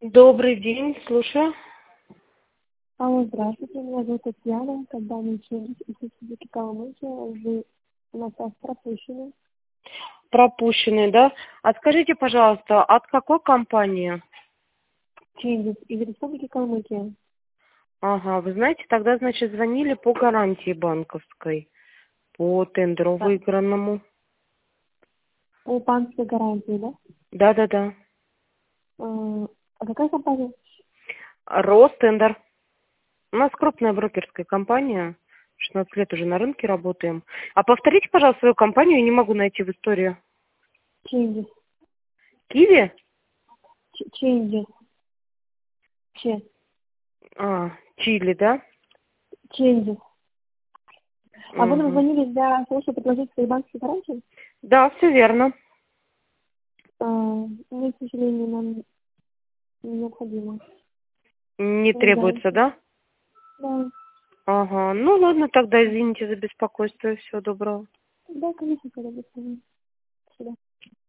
Добрый день, слушаю. Алло, здравствуйте, меня зовут Татьяна. Компания «Челюсть» из Республики Калмыкия. Вы у нас пропущены. Пропущенный, да? А скажите, пожалуйста, от какой компании? «Челюсть» из Республики Калмыкия. Ага, вы знаете, тогда, значит, звонили по гарантии банковской, по тендеру Да. выигранному. По банковской гарантии, да? Да-да-да. А какая компания? Ростендер. У нас крупная брокерская компания. 16 лет уже на рынке работаем. А повторите, пожалуйста, свою компанию, я не могу найти в истории. «Челюсть». Киви? «Челюсть». Че. Чили, да? «Челюсть». А вы нам Угу. звонили для того, чтобы предложить свои банковские гарантии? Да, все верно. Нет, к сожалению, нам не необходимо. Не Да. требуется, да? Да. Ага, ну ладно, тогда извините за беспокойство. Всего доброго. Да, конечно, когда вы. До свидания.